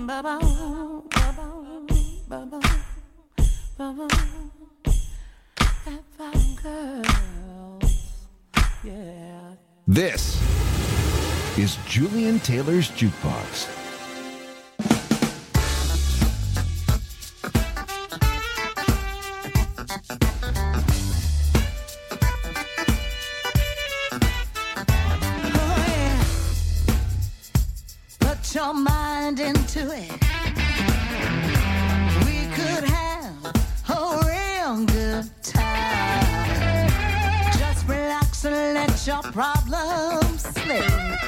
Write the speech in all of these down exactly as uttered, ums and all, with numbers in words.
This is Julian Taylor's Jukebox. Oh, yeah. Put your mind into it. We could have a real good time. Just relax and let your problems slip.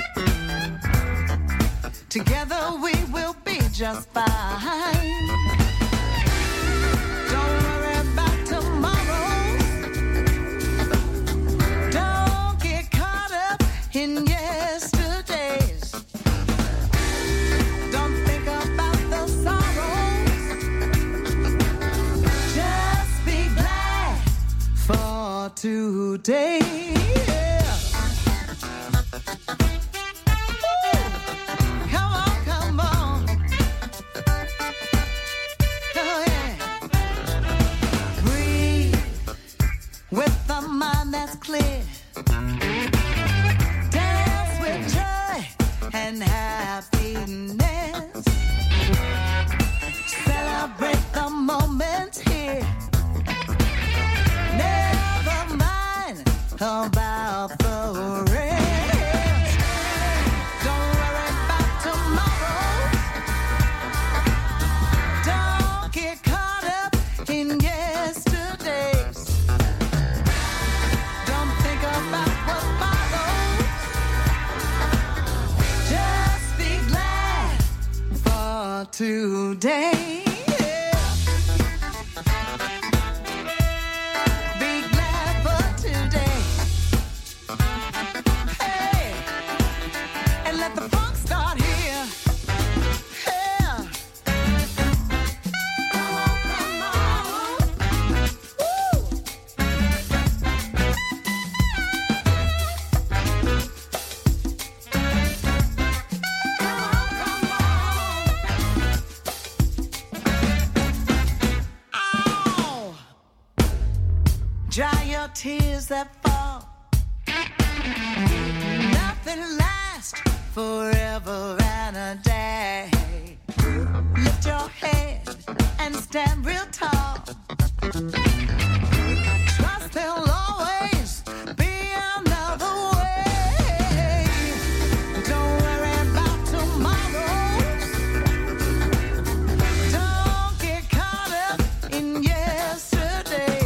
Together we will be just fine. Don't worry about tomorrow. Don't get caught up in yesterdays. Don't think about the sorrows. Just be glad for today. Clear. Dance with joy and happiness. Celebrate the moment here. Never mind about the rest. Don't worry about tomorrow. Don't get caught up in yesterdays. Today, yeah. Be glad for today. Hey, and let the funk start here. Yeah. Come on, come on. Woo. Dry your tears that fall. Nothing lasts forever and a day. Lift your head and stand real tall. Trust there'll always be another way. Don't worry about tomorrow. Don't get caught up in yesterday.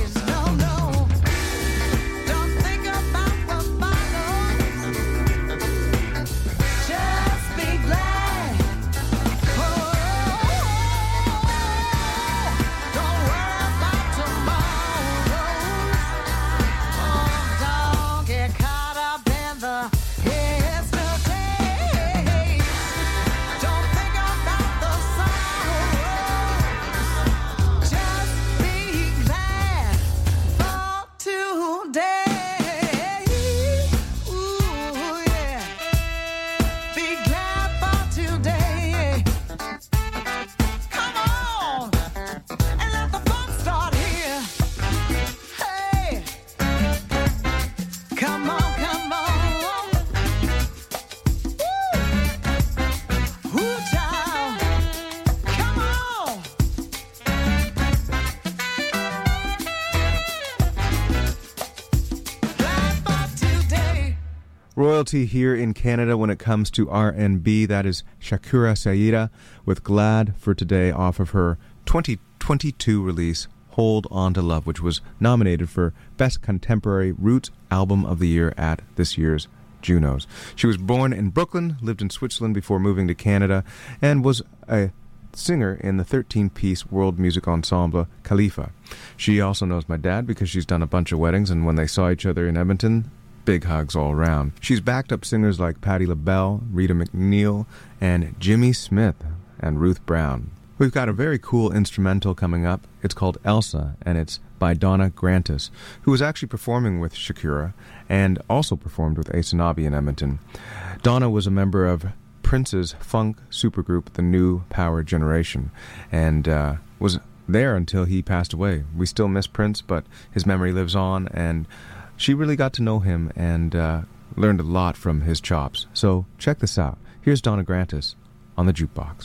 Royalty here in Canada when it comes to R and B. That is Shakira Saida with Glad for Today off of her twenty twenty-two release Hold On to Love, which was nominated for Best Contemporary Roots Album of the Year at this year's Junos. She was born in Brooklyn, lived in Switzerland before moving to Canada, and was a singer in the thirteen-piece world music ensemble Khalifa. She also knows my dad because she's done a bunch of weddings, and when they saw each other in Edmonton, big hugs all around. She's backed up singers like Patti LaBelle, Rita McNeil, and Jimmy Smith, and Ruth Brown. We've got a very cool instrumental coming up. It's called Elsa, and it's by Donna Grantis, who was actually performing with Shakira and also performed with Ace and Nabi in Edmonton. Donna was a member of Prince's funk supergroup, The New Power Generation, and uh, was there until he passed away. We still miss Prince, but his memory lives on, and she really got to know him and uh, learned a lot from his chops. So check this out. Here's Donna Grantis on the Jukebox.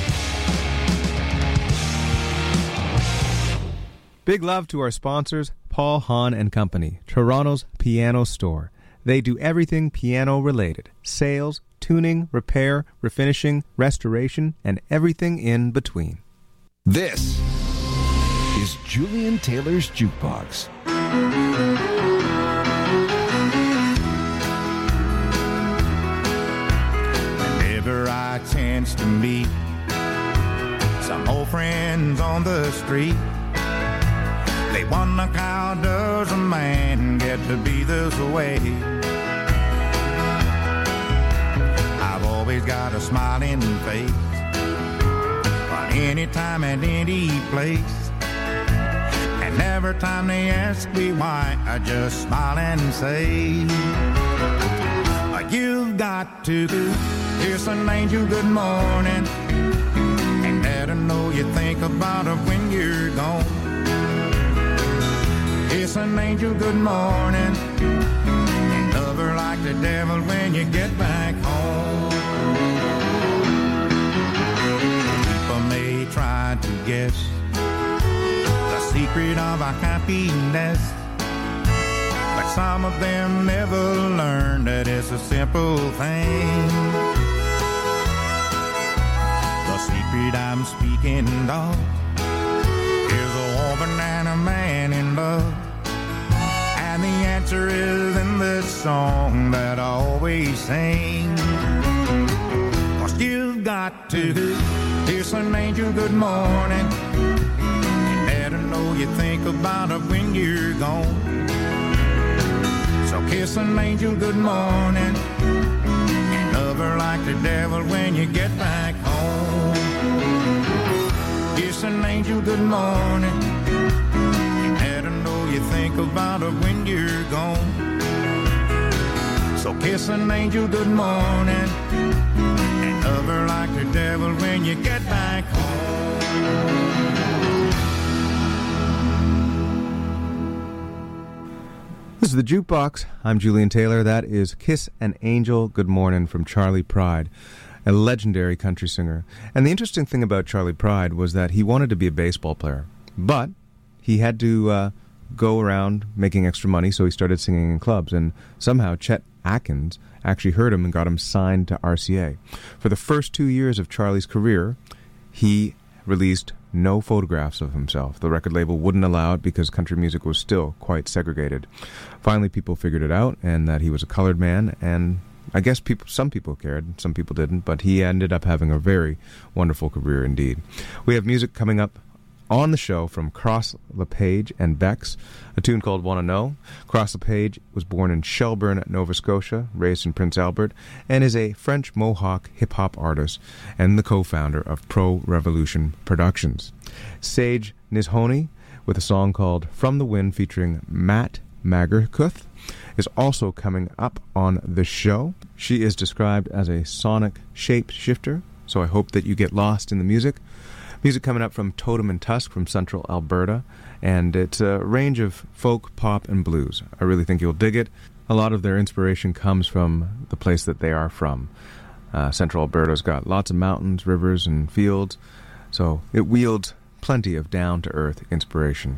Big love to our sponsors, Paul Hahn and Company, Toronto's piano store. They do everything piano-related. Sales, tuning, repair, refinishing, restoration, and everything in between. This is Julian Taylor's Jukebox. Whenever I chance to meet some old friends on the street, they wonder how does a man get to be this way. I've always got a smiling face, but anytime and any place, and every time they ask me why, I just smile and say, you've got to kiss an angel good morning and let her know you think about her when you're gone. Kiss an angel good morning and love her like the devil when you get back home. People may try to guess the secret of our happiness, but some of them never learn that it's a simple thing. The secret I'm speaking of is a woman and a man in love, and the answer is in this song that I always sing. 'Cause you've got to kiss an angel good morning and let her know you think about her when you're gone. So kiss an angel good morning and love her like the devil when you get back home. Kiss an angel good morning and let her know you think about her when you're gone. So kiss an angel good morning and love her like the devil when you get back home. This is the Jukebox. I'm Julian Taylor. That is Kiss an Angel Good Morning from Charley Pride, a legendary country singer. And the interesting thing about Charley Pride was that he wanted to be a baseball player, but he had to uh, go around making extra money, so he started singing in clubs. And somehow Chet Atkins actually heard him and got him signed to R C A. For the first two years of Charley's career, he released no photographs of himself. The record label wouldn't allow it because country music was still quite segregated. Finally, people figured it out, and that he was a colored man, and I guess people, some people cared, some people didn't, but he ended up having a very wonderful career indeed. We have music coming up on the show from Cross LePage and Bex, a tune called Wanna Know. Cross LePage was born in Shelburne, Nova Scotia, raised in Prince Albert, and is a French Mohawk hip-hop artist and the co-founder of Pro Revolution Productions. Sage Nishoni, with a song called From the Wind featuring Matt Magerkuth, is also coming up on the show. She is described as a sonic shapeshifter, so I hope that you get lost in the music. Music coming up from Totem and Tusk from Central Alberta, and it's a range of folk, pop, and blues. I really think you'll dig it. A lot of their inspiration comes from the place that they are from. Uh, Central Alberta's got lots of mountains, rivers, and fields, so it wields plenty of down-to-earth inspiration.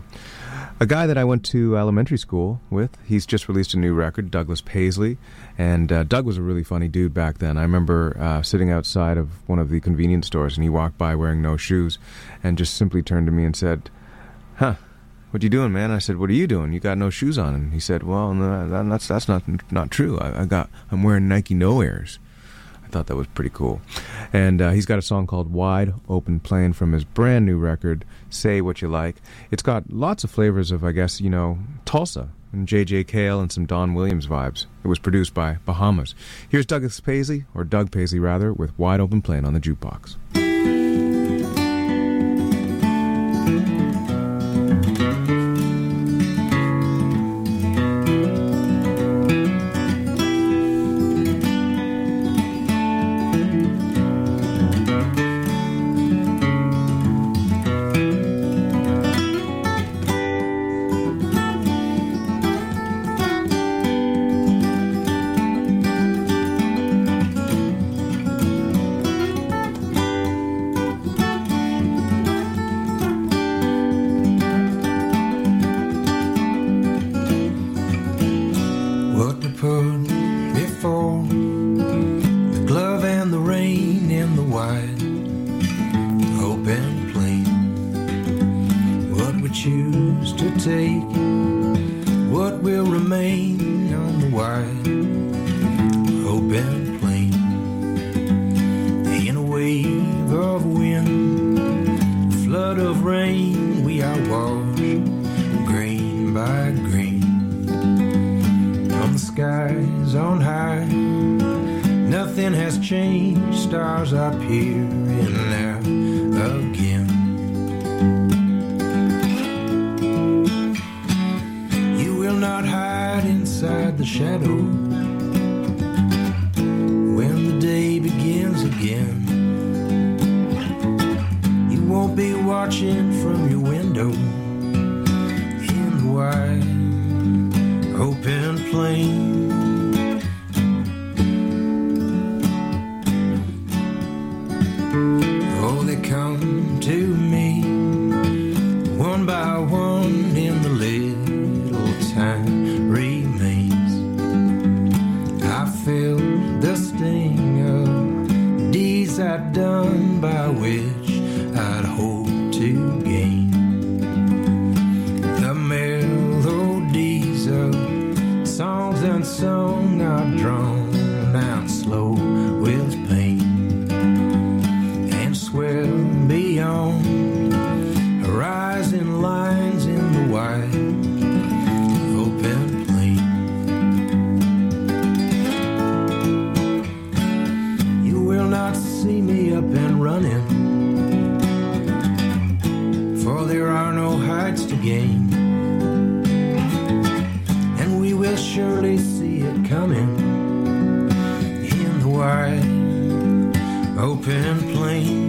A guy that I went to elementary school with, he's just released a new record, Douglas Paisley, and uh, Doug was a really funny dude back then. I remember uh, sitting outside of one of the convenience stores, and he walked by wearing no shoes, and just simply turned to me and said, "Huh, what you doing, man?" I said, "What are you doing? You got no shoes on." And he said, "Well, no, that, that's that's not not true. I, I got I'm wearing Nike No Airs." I thought that was pretty cool. And uh, he's got a song called Wide Open playing from his brand new record, Say What You Like. It's got lots of flavors of, I guess, you know, Tulsa and J J Cale and some Don Williams vibes. It was produced by Bahamas. Here's Douglas Paisley, or Doug Paisley rather, with Wide Open playing on the jukebox. put before the glove and the rain in the wide open plain. What we choose to take, what will remain on the wide open plain. In a wave of wind, a flood of rain, we are washed grain by grain. From the skies on high, nothing has changed, stars are peering out again. You will not hide inside the shadow when the day begins again. You won't be watching from your window in the wide open plain. Oh, they come to me one by one in the little time remains. I feel the sting of deeds I'd done by which I'd hoped to gain. The melodies of songs unsung are drawn out slow with pain and swell beyond horizon lines in the wide open plain. You will not see me up and running, for there are no heights to gain, and we will surely see it coming in the wide open plain.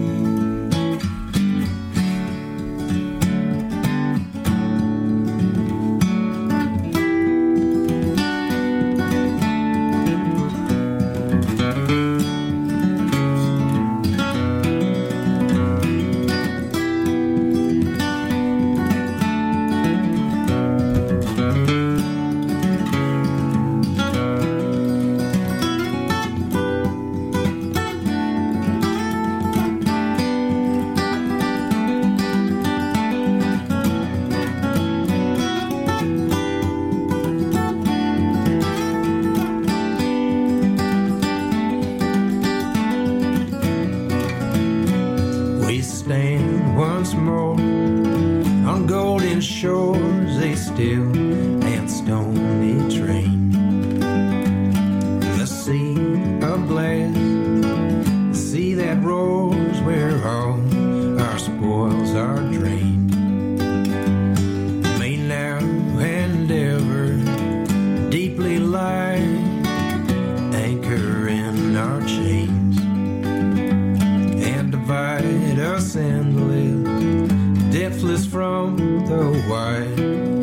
Stand once more on golden shores, a still and stony train. The sea of glass, the sea that roars where all our spoils are drained, may now and ever deeply lie, anchor in our chains, and divide us endless, depthless from the wide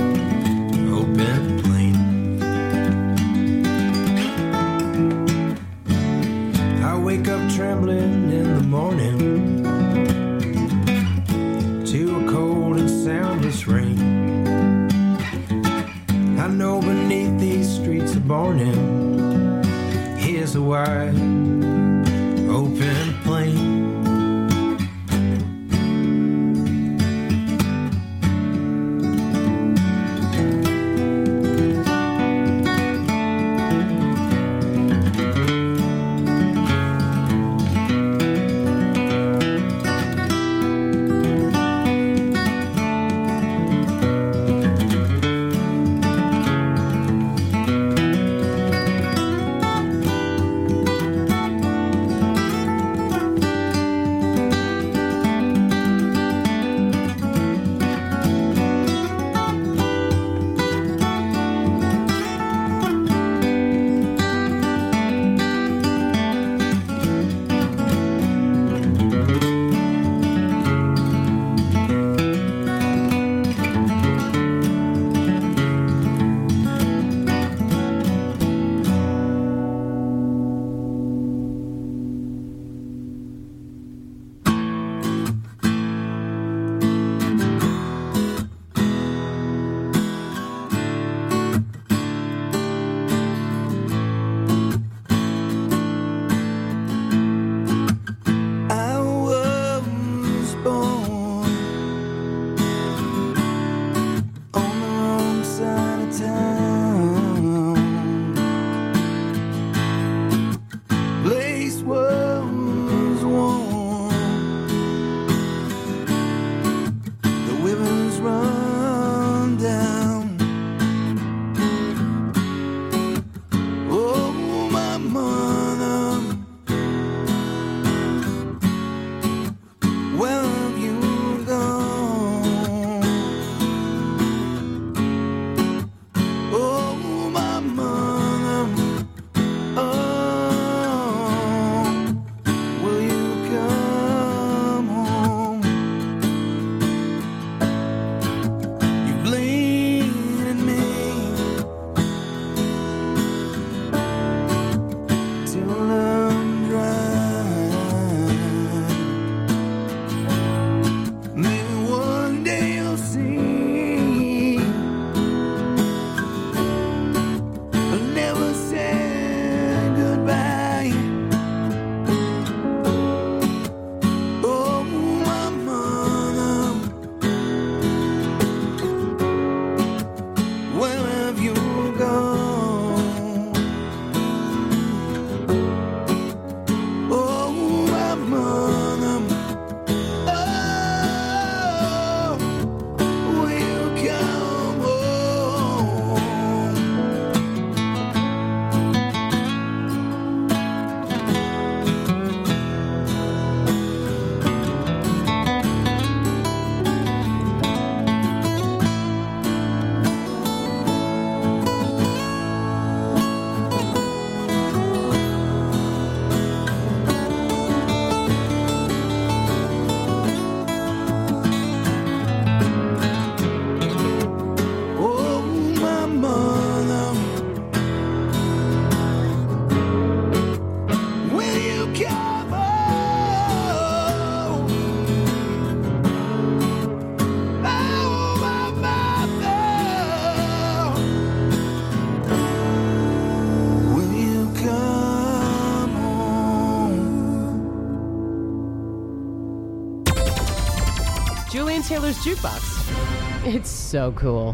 open plain. I wake up trembling in the morning to a cold and soundless rain. I know beneath these streets of Borneo is a wide open plain. Julian Taylor's Jukebox. It's so cool.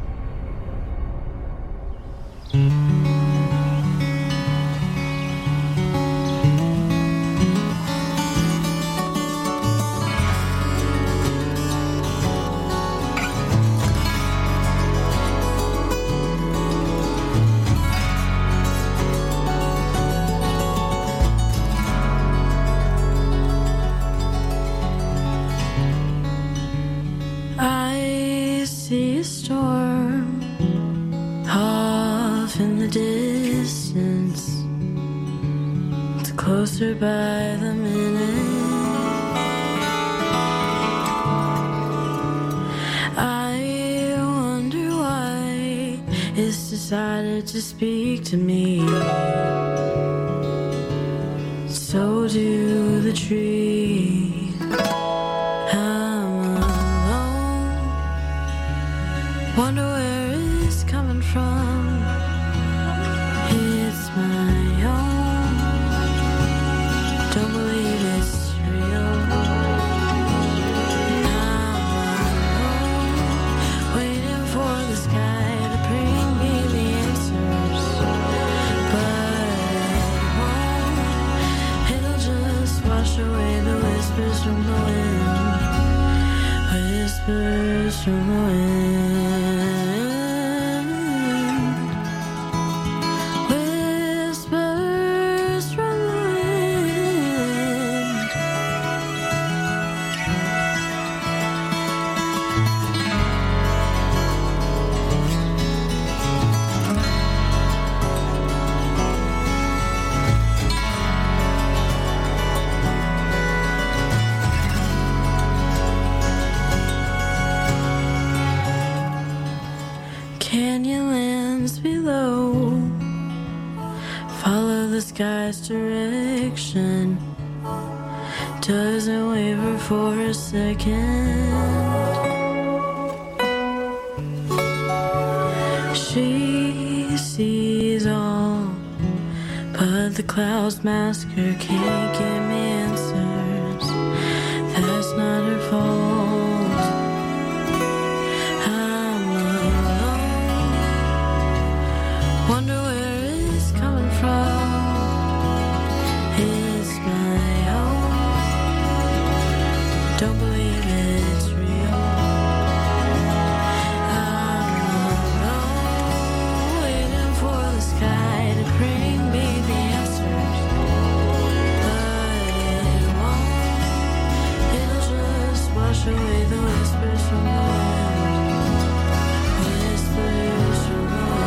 Closer by the minute, I wonder why it's decided to speak to me. So do the trees. I'm alone. Wonder where it's coming from. It's my own. Don't believe it's real. I'm alone, waiting for the sky to bring me the answers, but it won't. It'll just wash away the whispers from the wind, whispers from the wind. Canyonlands below, follow the sky's direction, doesn't waver for a second. She sees all, but the clouds mask her, can't give me answers. That's not her fault. Wonder where it's coming from. It's my own. Don't believe it's real. I'm alone, waiting for the sky to bring me the answers, but it won't. It'll just wash away the whispers from the wind, whispers from the wind.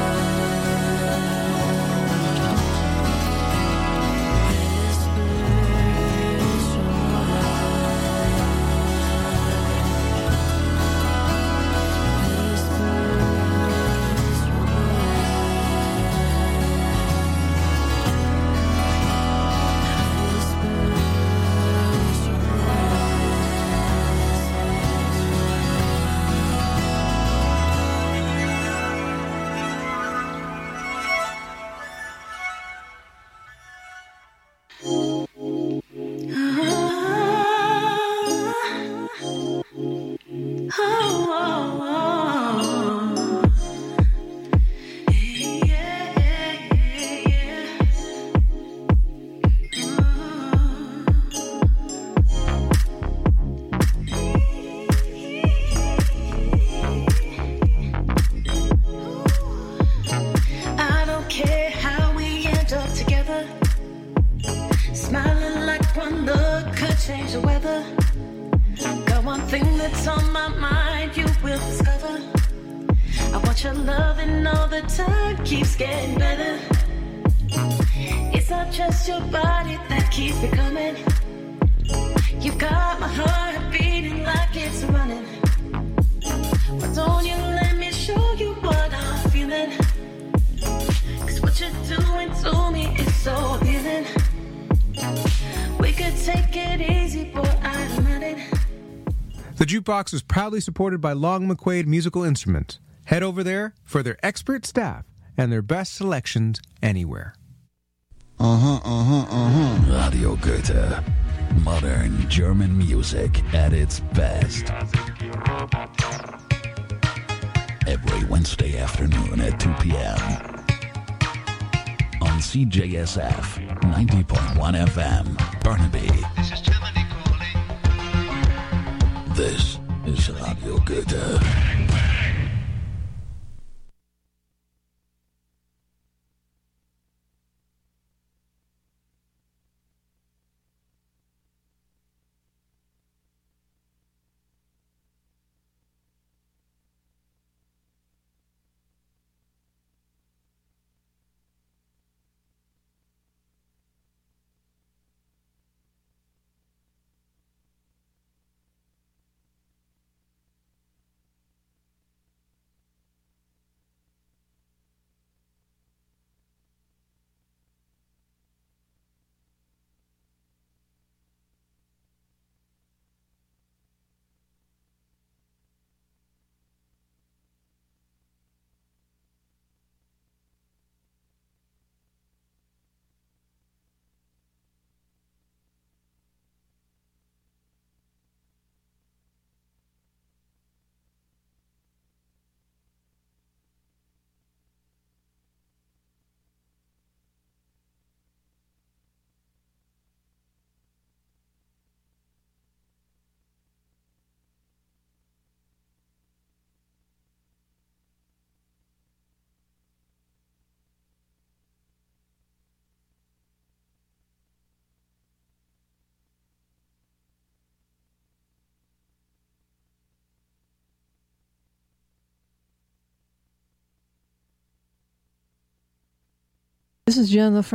Change the weather. Got one thing that's on my mind, you will discover. I want your love and all the time keeps getting better. It's not just your body that keeps me coming. You've got my heart beating like it's running. Why don't you let me show you what I'm feeling? Cause what you're doing to me is so appealing. We could take it easy, boy, I don't mind it. The Jukebox is proudly supported by Long McQuaid Musical Instruments. Head over there for their expert staff and their best selections anywhere. Uh-huh, uh-huh, uh-huh. Radio Goethe. Modern German music at its best. Every Wednesday afternoon at two p.m. on C J S F ninety point one F M, Burnaby. This is Germany calling. This is Radio Goethe. This is Jen LaFrance.